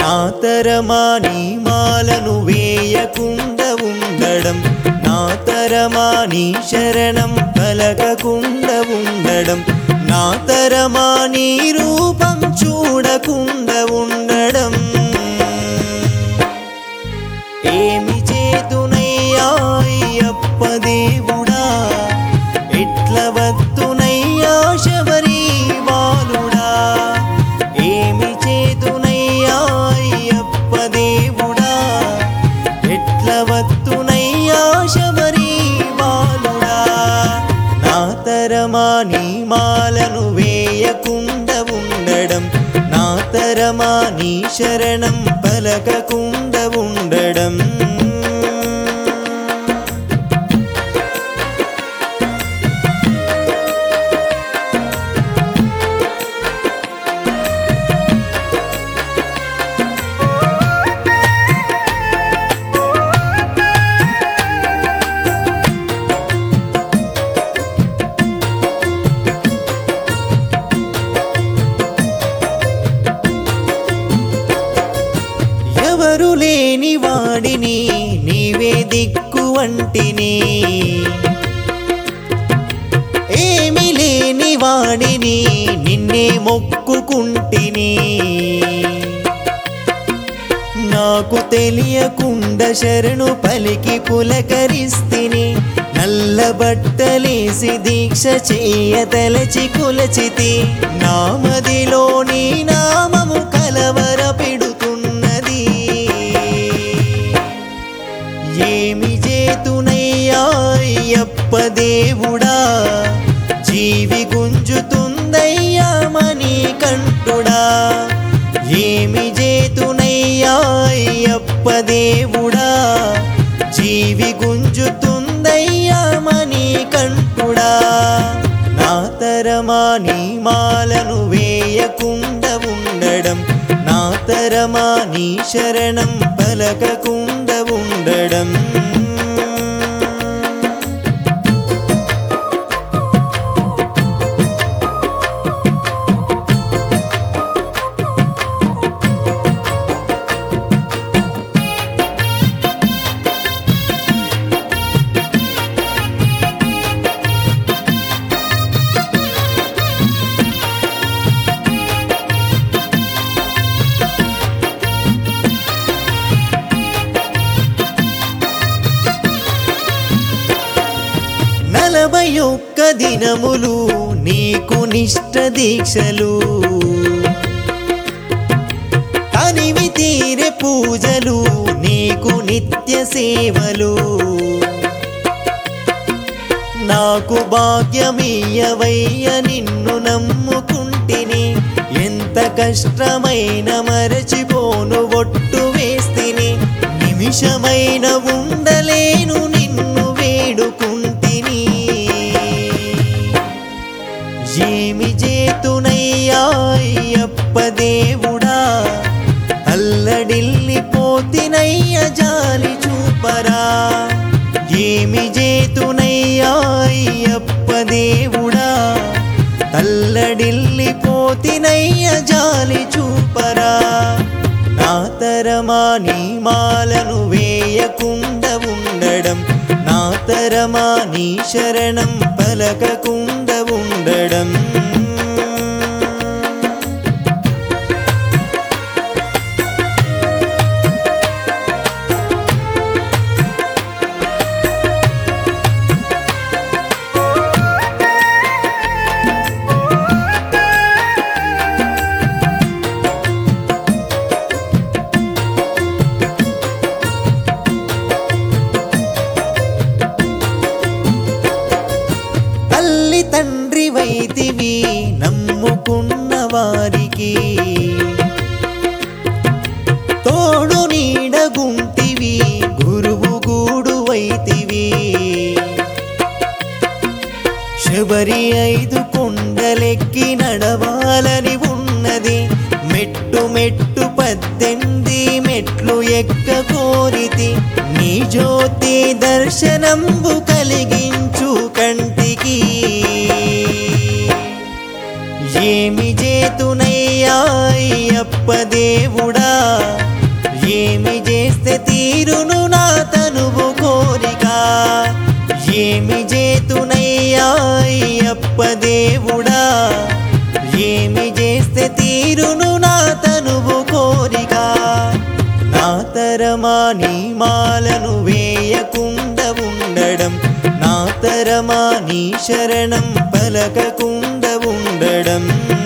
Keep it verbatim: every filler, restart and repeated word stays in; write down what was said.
నా తరమా నీ మాలను వేయకుండా ఉండడం, నా తరమా నీ శరణం పలకకుండా ఉండడం, నా తరమా నీ రూపం చూడకుండా ఉండడం. ఏమి చేతునయ్యా అయ్యప్ప దేవుడా, ఎట్ల వత్తునయ్యా శబరి బాలుడా. ఏమి చేతునయ్యా అయ్యప్ప దేవుడా, ఎట్ల వత్తునయ్యా శబరి బాలుడా. నా తరమా నీ మాలను వేయకుండా ఉండడం, నా తరమా నీ శరణం పలకకుండా ఉండడం. ఎవరు లేని వాడిని నీవే దిక్కు వంటిని, ఏమి లేని వాడిని నిన్నే మొక్కుకుంటిని. నాకు తెలియకుండా శరణు పలికి పులకరిస్తిని, నల్ల బట్టలేసి దీక్ష చేయతలచి కొలచితి. నామదిలో నీ నామము కలవర పెడుతున్నది. ఏమి చేతునయ్యా అయ్యప్ప దేవుడా, జీవి గుంజుతుందయ్యా మణికంఠుడా. ఏమి చేతునయ్యా అయ్యప్ప దేవుడా, జీవి గుంజుతుందయ్యా మణికంఠుడా. నా తరమా నీ మాలను వేయకుండా ఉండడం, నా తరమా నీ శరణం పలకకుండా ఉండడం. నలభై ఒక్క దినములు నీకు నిష్ట దీక్షలు, తనివి తీరే పూజలు నీకు నిత్య సేవలు. నాకు భాగ్యమీయవయ్య నిన్ను నమ్ముకుంటిని, ఎంత కష్టమైన మరచిపోను ఒట్టు వేస్తిని. నిమిషమైన ఉండలేను నిన్ను వేడుకుంటిని. ఏమి చేతునయ్యా అయ్యప్ప దేవుడా, అల్లడిల్లిపోతినయ్య జాలి చూపరా. ఏమి చేతునయ్యా అయ్యప్ప దేవుడా, అల్లడిల్లిపోతినయ్య జాలి చూపరా. నా తరమా నీ మాలను వేయకుండా ఉండడం, నా తరమా నీ శరణం పలకకుండా ఉండడం. తల్లి తండ్రి వైతివి నమ్ముకున్న వారికి, తోడు నీడగుంటివి గురువు గూడు వైతివి. శబరి ఐదు కొండలెక్కి నడవాలని ఉన్నది, మెట్టు మెట్టు పద్దెనిమిది మెట్లు ఎక్క కోరితి. నీ జ్యోతి దర్శనంబు కలిగించు కంటికి. ఏమి చేతునయ్యా అయ్యప్ప అయ్యప్ప దేవుడా ఏమి చేస్తే తీరును నా తనువు కోరిక ఏమి చేతునయ్యా అయ్యప్ప దేవుడా ఏమి చేస్తే తీరును నా తనువు కోరిక నా తరమా నీ మాలను వేయకుండా ఉండడం నా తరమా నీ శరణం పలకకుండా ఉండడం